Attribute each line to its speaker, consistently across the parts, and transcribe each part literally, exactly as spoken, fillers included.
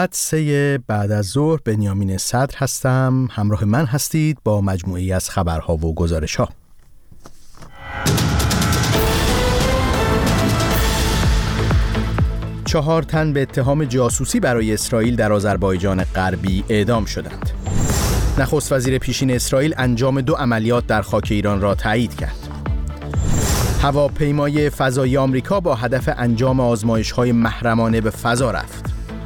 Speaker 1: ساعت سه بعد از ظهر بنیامین صدر هستم. همراه من هستید با مجموعی از خبرها و گزارش‌ها. چهار تن به اتهام جاسوسی برای اسرائیل در آذربایجان غربی اعدام شدند. نخست وزیر پیشین اسرائیل انجام دو عملیات در خاک ایران را تایید کرد. هواپیمای فضایی آمریکا با هدف انجام آزمایش‌های محرمانه به فضا رفت.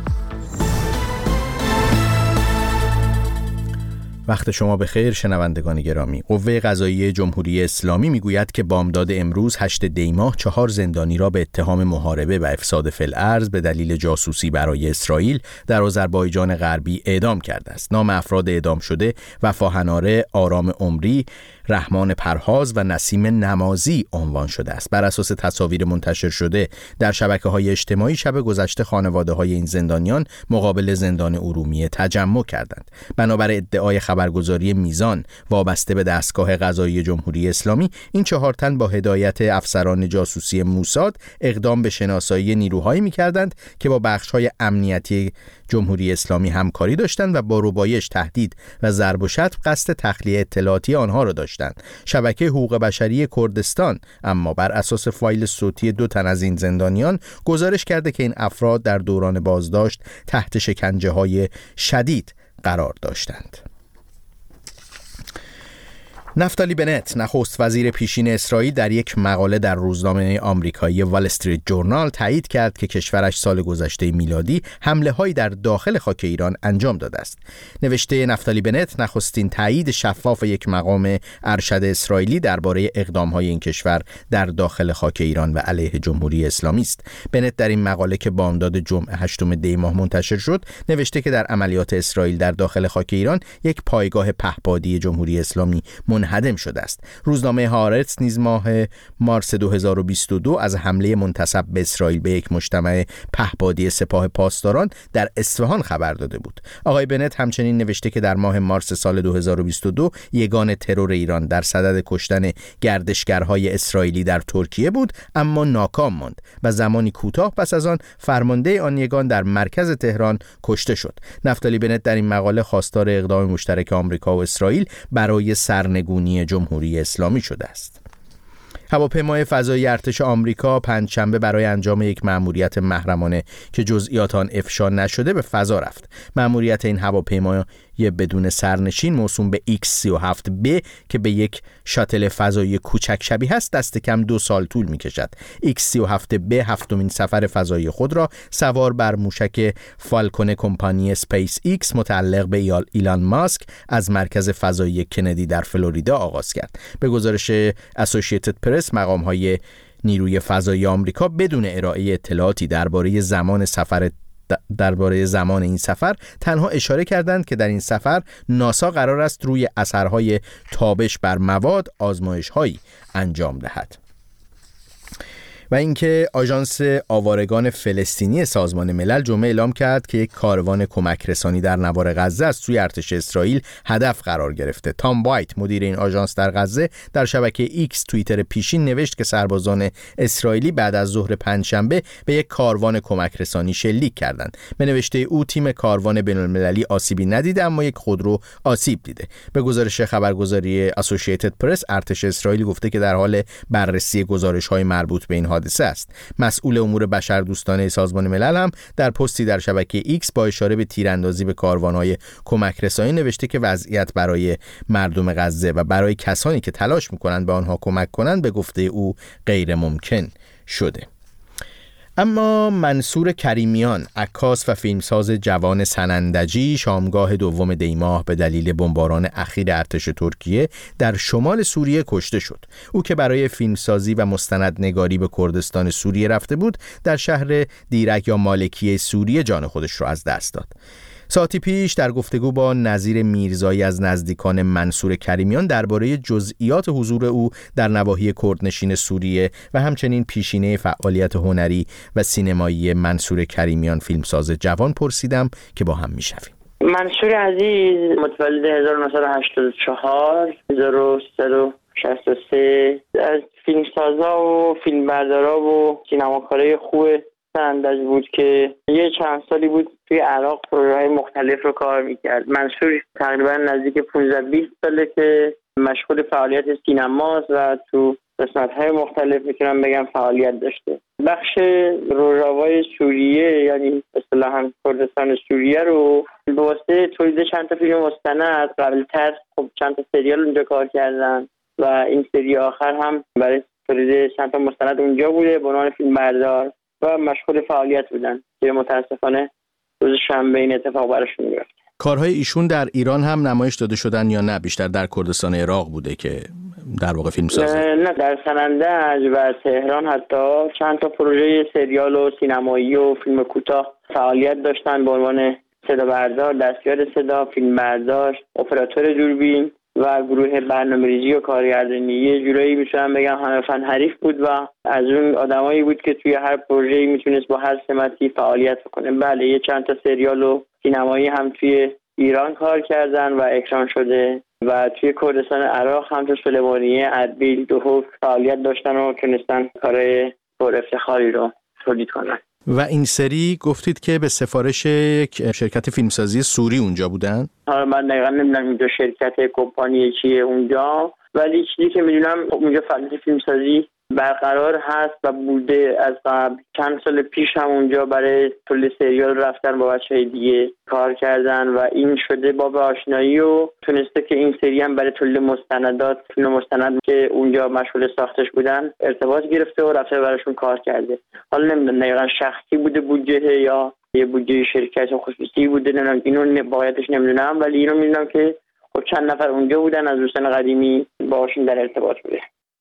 Speaker 1: وقت شما بخیر شنوندگان گرامی. قوه قضاییه جمهوری اسلامی میگوید که بامداد امروز هشتم دی ماه چهار زندانی را به اتهام محاربه و افساد فی الارض به دلیل جاسوسی برای اسرائیل در آذربایجان غربی اعدام کرده است. نام افراد اعدام شده وفا هناره، آرام عمری، رحمان پرهاز و نسیم نمازی عنوان شده است. بر اساس تصاویر منتشر شده در شبکه‌های اجتماعی شب گذشته خانواده‌های این زندانیان مقابل زندان ارومیه تجمع کردند. بنابر ادعای خبرگزاری میزان وابسته به دستگاه قضایی جمهوری اسلامی، این چهار تن با هدایت افسران جاسوسی موساد اقدام به شناسایی نیروهایی می‌کردند که با بخش‌های امنیتی جمهوری اسلامی همکاری داشتند و با ربایش، تهدید و ضرب و شتم قصد تخلیه اطلاعاتی آنها را داشتند. شبکه حقوق بشری کردستان اما بر اساس فایل صوتی دو تن از این زندانیان گزارش کرده که این افراد در دوران بازداشت تحت شکنجه‌های شدید قرار داشتند. نفتالی بنت، نخست وزیر پیشین اسرائیل، در یک مقاله در روزنامه آمریکایی وال استریت جورنال تایید کرد که کشورش سال گذشته میلادی حمله‌هایی در داخل خاک ایران انجام داده است. نوشته نفتالی بنت نخستین تایید شفاف یک مقام ارشد اسرائیلی درباره اقدام‌های این کشور در داخل خاک ایران و علیه جمهوری اسلامی است. بنت در این مقاله که بامداد جمعه هشتم دی ماه منتشر شد، نوشته که در عملیات اسرائیل در داخل خاک ایران یک پایگاه پهپادی جمهوری اسلامی منهدم شده است. روزنامه هارتز نیز ماه مارس دو هزار و بیست و دو از حمله منتسب به اسرائیل به یک مجتمع پهپادی سپاه پاسداران در اصفهان خبر داده بود. آقای بنت همچنین نوشته که در ماه مارس سال دو هزار و بیست و دو یگان ترور ایران در صدد کشتن گردشگرهای اسرائیلی در ترکیه بود، اما ناکام ماند و زمانی کوتاه پس از آن فرمانده آن یگان در مرکز تهران کشته شد. نفتالی بنت در این مقاله خواستار اقدام مشترک آمریکا و اسرائیل برای سرنگونی جمهوری اسلامی شده است. هواپیمای فضایی ارتش آمریکا پنجشنبه برای انجام یک مأموریت محرمانه که جزئیات آن افشا نشده به فضا رفت. مأموریت این هواپیمای بدون سرنشین موسوم به ایکس سی و هفت بی که به یک شاتل فضایی کوچک شبیه است دست کم دو سال طول می کشد. ایکس سی و هفت بی هفتمین سفر فضایی خود را سوار بر موشک فالکون کمپانی سپیس ایکس متعلق به ایلان ماسک از مرکز فضایی کندی در فلوریدا آغاز کرد. به گزارش اسوسییتد پرس، مقام‌های نیروی فضایی آمریکا بدون ارائه اطلاعاتی درباره زمان سفر درباره زمان این سفر تنها اشاره کردند که در این سفر ناسا قرار است روی اثرهای تابش بر مواد آزمایش‌هایی انجام دهد. و اینکه آژانس آوارگان فلسطینی سازمان ملل جمعه اعلام کرد که یک کاروان کمک رسانی در نوار غزه از سوی ارتش اسرائیل هدف قرار گرفته. تام وایت، مدیر این آژانس در غزه، در شبکه ایکس توییتر پیشین نوشت که سربازان اسرائیلی بعد از ظهر پنجشنبه به یک کاروان کمک رسانی شلیک کردند. به نوشته او، تیم کاروان بین‌المللی آسیبی ندیده اما یک خودرو آسیب دیده. به گزارش خبرگزاری اسوسییتد پرس، ارتش اسرائیل گفته که در حال بررسی گزارش‌های مربوط به این حادثه است. مسئول امور بشردوستانه سازمان ملل هم در پستی در شبکه ایکس با اشاره به تیراندازی به کاروان‌های کمک رسانی نوشته که وضعیت برای مردم غزه و برای کسانی که تلاش می‌کنند به آنها کمک کنند به گفته او غیر ممکن شده. اما منصور کریمیان، عکاس و فیلمساز جوان سنندجی، شامگاه دوم دی ماه به دلیل بمباران اخیر ارتش ترکیه در شمال سوریه کشته شد. او که برای فیلمسازی و مستندنگاری به کردستان سوریه رفته بود، در شهر دیرک یا مالکیه سوریه جان خودش را از دست داد. ساعتی پیش در گفتگو با نظیر میرزایی از نزدیکان منصور کریمیان درباره جزئیات حضور او در نواحی کردنشین سوریه و همچنین پیشینه فعالیت هنری و سینمایی منصور کریمیان، فیلمساز جوان، پرسیدم که با هم میشویم.
Speaker 2: منصور عزیز متولد هزار و نهصد و هشتاد و چهار هزار و سیصد و شصت و سه، از فیلمسازا و فیلمبردارا و سینماکارای خوب سنندج بود که یه چند سالی بود توی عراق پروژه‌های مختلف رو کار میکرد. منصور تقریبا نزدیک پانزده بیست ساله که مشغول فعالیت سینماست و تو قسمت‌های مختلف میتونم بگم فعالیت داشته. بخش روژاوای سوریه یعنی اصطلاحاً کردستان سوریه رو به واسطه تولید چند تا فیلم مستند قبل‌تر خب چند تا سریال اونجا کار کردن و این سری آخر هم برای تولید چند تا مستند اونجا بوده به عنوان فیلمبردار و مشغول فعالیت بودن که متاسفانه روز شنبه این اتفاق براشون میفته.
Speaker 1: کارهای ایشون در ایران هم نمایش داده شدن یا نه بیشتر در کردستان عراق بوده که در واقع فیلم سازی؟
Speaker 2: نه در سنندج و تهران حتی چند تا پروژه سریال و سینمایی و فیلم کوتاه فعالیت داشتن به عنوان صدا بردار، دستیار صدا، فیلم بردار، اپراتور دوربین و گروه برنامه‌ریزی و کارگردانی. یه جورایی میتونم بگم همه فن حریف بود و از اون آدمایی بود که توی هر پروژه‌ای میتونست با هر سمتی فعالیت کنه. بله یه چند تا سریال و سینمایی هم توی ایران کار کردن و اکران شده و توی کردستان عراق هم تو سلیمانیه، اربیل، دهوک فعالیت داشتن و تونستن کارهای پر افتخاری رو تولید کنن.
Speaker 1: و این سری گفتید که به سفارش یک شرکت فیلمسازی سوری اونجا بودن؟
Speaker 2: آره من دقیقا نمیدونم اینجا شرکت کمپانی چیه اونجا، ولی چیزی که میدونم اونجا فعالیت فیلمسازی برقرار هست و بوده از قبل. چند سال پیش هم اونجا برای تولید سریال رفتن با بچه‌های دیگه کار کردن و این شده باب آشنایی و تونسته که این سری هم برای تولید مستندات فیلم مستند که اونجا مشغول ساختش بودن ارتباط گرفته و رفته براشون کار کرده. حالا نمیدونم دقیقاً شخصی بوده بودجه یا یه بودجه شرکت خصوصی بوده، نمیدونم اینو واقعیتش نمیدونم، ولی اینو میدونم که خب چند نفر اونجا بودن از دوستان قدیمی باشون در ارتباط بوده.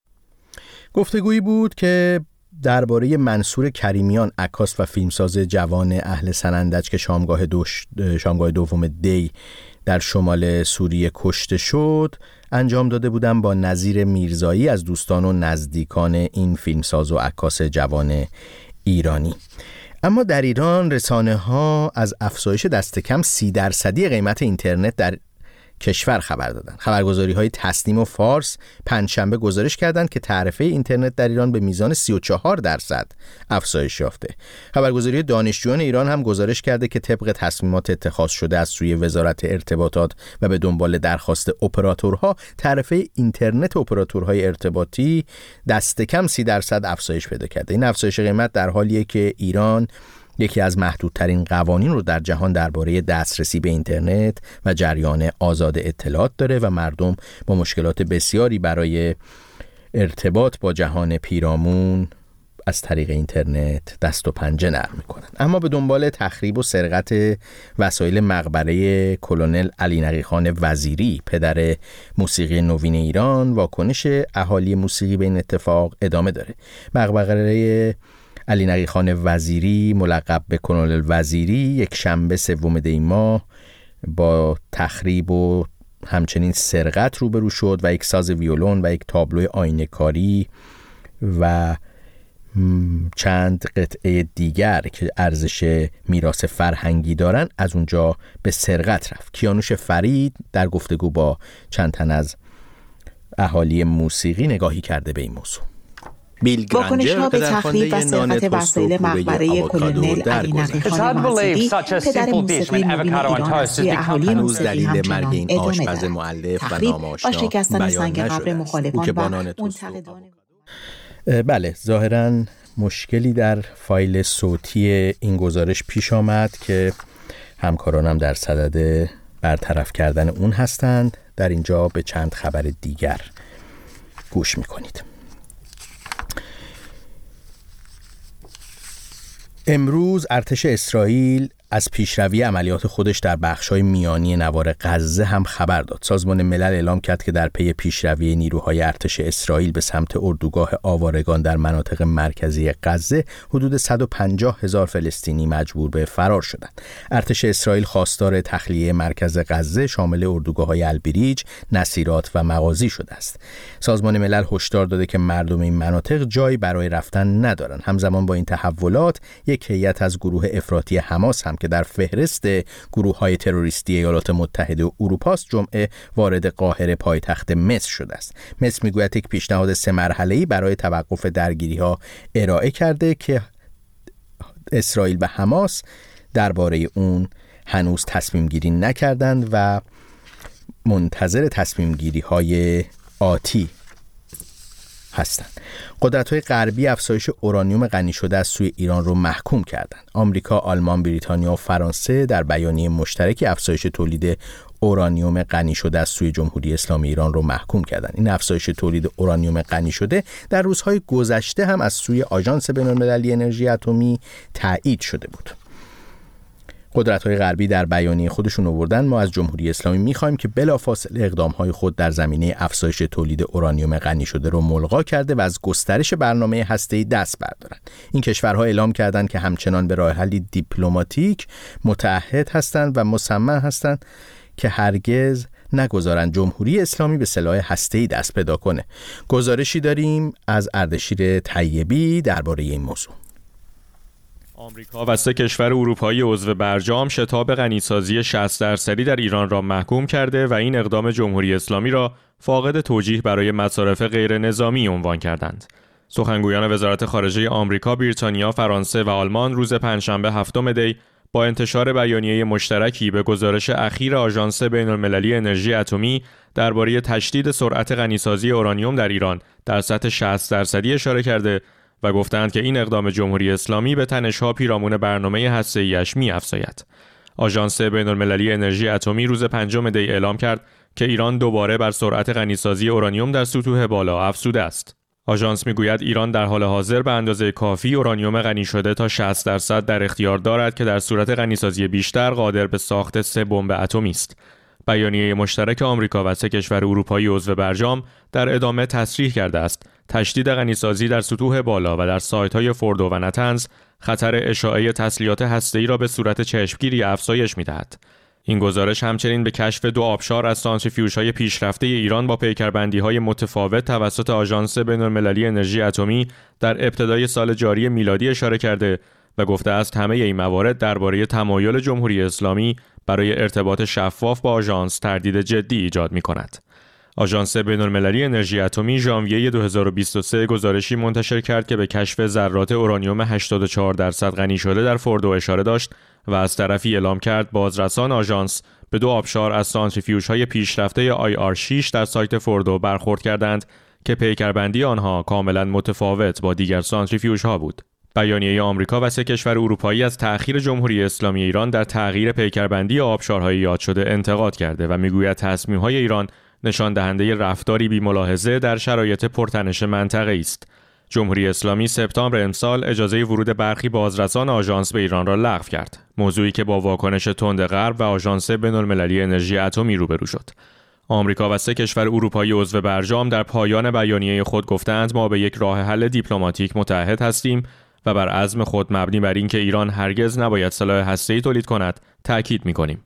Speaker 1: گفتگویی بود که درباره منصور کریمیان، عکاس و فیلمساز جوان اهل سنندج که شامگاه دوش شامگاه دوم دی در شمال سوریه کشته شد انجام داده بودم با نظیر میرزایی از دوستان و نزدیکان این فیلمساز و عکاس جوان ایرانی. اما در ایران رسانه ها از افزایش دست کم سی درصدی قیمت اینترنت در کشور خبر دادن. خبرگزاری های تسنیم و فارس پنجشنبه گزارش کردند که تعرفه اینترنت در ایران به میزان سی و چهار درصد افزایش یافته. خبرگزاری دانشجویان ایران هم گزارش کرده که طبق تصمیمات اتخاذ شده از سوی وزارت ارتباطات و به دنبال درخواست اپراتورها، تعرفه اینترنت اپراتورهای ارتباطی دست کم سی درصد افزایش پیدا کرده. این افزایش قیمت در حالیه که ایران یکی از محدودترین قوانین رو در جهان درباره دسترسی به اینترنت و جریان آزاد اطلاعات داره و مردم با مشکلات بسیاری برای ارتباط با جهان پیرامون از طریق اینترنت دست و پنجه نرم میکنن. اما به دنبال تخریب و سرقت وسایل مقبره کلونل علی نقی خان وزیری، پدر موسیقی نوین ایران، واکنش اهالی موسیقی به این اتفاق ادامه داره. مقبره علی نقی خان وزیری ملقب به کلونل وزیری یک شنبه سوم دی ماه با تخریب و همچنین سرقت روبرو شد و یک ساز ویولون و یک تابلو آینه‌کاری و چند قطعه دیگر که ارزش میراث فرهنگی دارن از اونجا به سرقت رفت. کیانوش فرید در گفتگو با چند تن از اهالی موسیقی نگاهی کرده به این موضوع.
Speaker 3: واکنش‌ها به تخریب و سرقت وسایل مقبره کلونل علی نقی خان وزیری، پدر موسیقی نوین ایران، از سوی اهالی موسیقی همچنان ادامه دارد. تخریب و شکستن سنگ قبر مخالفان و منتقدان.
Speaker 1: بله، ظاهراً مشکلی در فایل صوتی این گزارش پیش آمد که همکارانم در صدد برطرف کردن اون هستند. در اینجا به چند خبر دیگر گوش می‌کنید. امروز ارتش اسرائیل از پیشروی عملیات خودش در بخش‌های میانی نوار غزه هم خبر داد. سازمان ملل اعلام کرد که در پی پیشروی نیروهای ارتش اسرائیل به سمت اردوگاه آوارگان در مناطق مرکزی غزه، حدود صد و پنجاه هزار فلسطینی مجبور به فرار شدند. ارتش اسرائیل خواستار تخلیه مرکز غزه شامل اردوگاه‌های البریج، نصیرات و مغازی شده است. سازمان ملل هشدار داده که مردم این مناطق جایی برای رفتن ندارند. همزمان با این تحولات، یک هیئت از گروه افراطی حماس هم که در فهرست گروه‌های تروریستی ایالات متحده و اروپا است، جمعه وارد قاهره پایتخت مصر شده است. مصر میگوید یک پیشنهاد سه مرحله‌ای برای توقف درگیری‌ها ارائه کرده که اسرائیل و حماس درباره اون هنوز تصمیم گیری نکردند و منتظر تصمیم گیری های آتی هستند. قدرت‌های غربی افزایش اورانیوم غنی شده از سوی ایران رو محکوم کردند. آمریکا، آلمان، بریتانیا و فرانسه در بیانیه مشترکی افزایش تولید اورانیوم غنی شده از سوی جمهوری اسلامی ایران رو محکوم کردند. این افزایش تولید اورانیوم غنی شده در روزهای گذشته هم از سوی آژانس بین‌المللی انرژی اتمی تایید شده بود. قدرت‌های غربی در بیانیه خودشون آوردن ما از جمهوری اسلامی می‌خوایم که بلافاصله اقدام‌های خود در زمینه افزایش تولید اورانیوم غنی شده رو ملغا کرده و از گسترش برنامه هسته‌ای دست بردارن. این کشورها اعلام کردند که همچنان به راه حلی دیپلماتیک متعهد هستند و مصمم هستند که هرگز نگذارند جمهوری اسلامی به سلاح هسته‌ای دست پیدا کنه. گزارشی داریم از اردشیر طیبی درباره این موضوع.
Speaker 4: آمریکا و سه کشور اروپایی عضو برجام شتاب غنیسازی شصت درصدی در ایران را محکوم کرده و این اقدام جمهوری اسلامی را فاقد توجیه برای مصارف غیر نظامی عنوان کردند. سخنگویان وزارت خارجه آمریکا، بریتانیا، فرانسه و آلمان روز پنجشنبه هفتم دی با انتشار بیانیه مشترکی به گزارش اخیر آژانس بین‌المللی انرژی اتمی درباره تشدید سرعت غنیسازی اورانیوم در ایران در سطح شصت درصدی اشاره کرده و گفتند که این اقدام جمهوری اسلامی به تنش‌ها پیرامون برنامه هسته‌ای‌اش می‌افزاید. آژانس بین‌المللی انرژی اتمی روز پنجم دی اعلام کرد که ایران دوباره بر سرعت غنیسازی اورانیوم در سطوح بالا افزوده است. آژانس میگوید ایران در حال حاضر به اندازه کافی اورانیوم غنی شده تا شصت درصد در اختیار دارد که در صورت غنیسازی بیشتر قادر به ساخت سه بمب اتمی است. بیانیه مشترک آمریکا و سه کشور اروپایی عضو برجام در ادامه تصریح کرده است تشدید غنیسازی در سطوح بالا و در سایت‌های فوردو و نتنز خطر اشاعه تسلیحات هسته‌ای را به صورت چشمگیری افزایش می‌دهد. این گزارش همچنین به کشف دو آبشار از سانتریفیوژهای پیشرفته ایران با پیکربندی‌های متفاوت توسط آژانس بین‌المللی انرژی اتمی در ابتدای سال جاری میلادی اشاره کرده و گفته است همه این موارد درباره تمایل جمهوری اسلامی برای ارتباط شفاف با آژانس تردید جدی ایجاد می‌کند. آژانس بین‌المللی انرژی اتمی ژانویه دو هزار و بیست و سه گزارشی منتشر کرد که به کشف ذرات اورانیوم هشتاد و چهار درصد غنی شده در فوردو اشاره داشت و از طرفی اعلام کرد بازرسان آژانس به دو آبشار از سانتریفیوژهای پیشرفته آی آر شش در سایت فوردو برخورد کردند که پیکربندی آنها کاملا متفاوت با دیگر سانتریفیوژها بود. بیانیه آمریکا و سه کشور اروپایی از تأخیر جمهوری اسلامی ایران در تغییر پیکربندی آبشارهای یاد شده انتقاد کرده و میگوید تصمیم‌های ایران نشان دهنده رفتاری بی‌ملاحظه در شرایط پرتنش منطقه‌ای است. جمهوری اسلامی سپتامبر امسال اجازه ورود برخی بازرسان آژانس به ایران را لغو کرد، موضوعی که با واکنش تند غرب و آژانس بین‌المللی انرژی اتمی روبرو شد. آمریکا و سه کشور اروپایی عضو برجام در پایان بیانیه خود گفتند ما به یک راه حل دیپلماتیک متعهد هستیم و بر عزم خود مبنی بر اینکه ایران هرگز نباید سلاح هسته‌ای تولید کند تاکید می‌کنیم.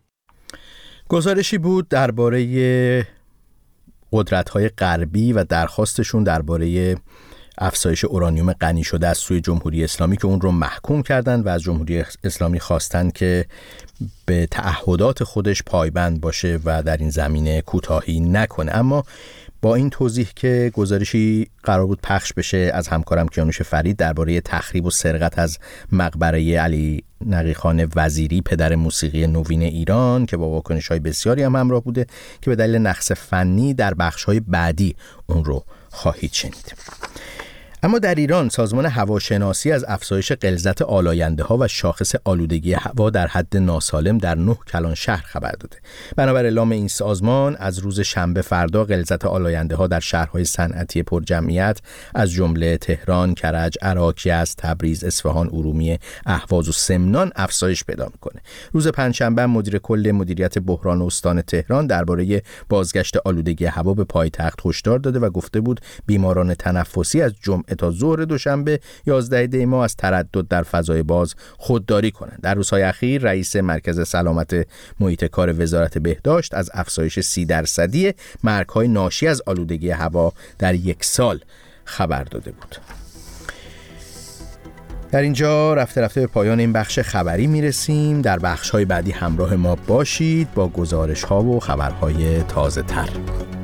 Speaker 1: گزارشی بود درباره قدرت‌های غربی و درخواستشون درباره افزایش اورانیوم غنی شده از سوی جمهوری اسلامی که اون رو محکوم کردند و از جمهوری اسلامی خواستند که به تعهدات خودش پایبند باشه و در این زمینه کوتاهی نکنه. اما با این توضیح که گزارشی قرار بود پخش بشه از همکارم کیانوش فرید درباره تخریب و سرقت از مقبره علی نقیخان وزیری پدر موسیقی نوین ایران که با واکنش‌های بسیاری هم همراه بوده که به دلیل نقص فنی در بخش‌های بعدی اون رو خواهید شنید. اما در ایران سازمان هواشناسی از افزایش غلظت آلاینده‌ها و شاخص آلودگی هوا در حد ناسالم در نه کلان شهر خبر داده. بنابر اعلام این سازمان از روز شنبه فردا غلظت آلاینده‌ها در شهرهای صنعتی پرجمعیت از جمله تهران، کرج، عراق، یزد، تبریز، اصفهان، ارومیه، اهواز و سمنان افزایش پیدا می‌کنه. روز پنجشنبه مدیر کل مدیریت بحران استان تهران درباره بازگشت آلودگی هوا به پایتخت هشدار داده و گفته بود بیماران تنفسی از جمعه تا ظهر دوشنبه یازده دی ماه از تردد در فضای باز خودداری کنند. در روزهای اخیر رئیس مرکز سلامت محیط کار وزارت بهداشت از افزایش سی درصدی مرگ‌های ناشی از آلودگی هوا در یک سال خبر داده بود. در اینجا رفته رفته به پایان این بخش خبری میرسیم. در بخش‌های بعدی همراه ما باشید با گزارش‌ها و خبرهای تازه‌تر.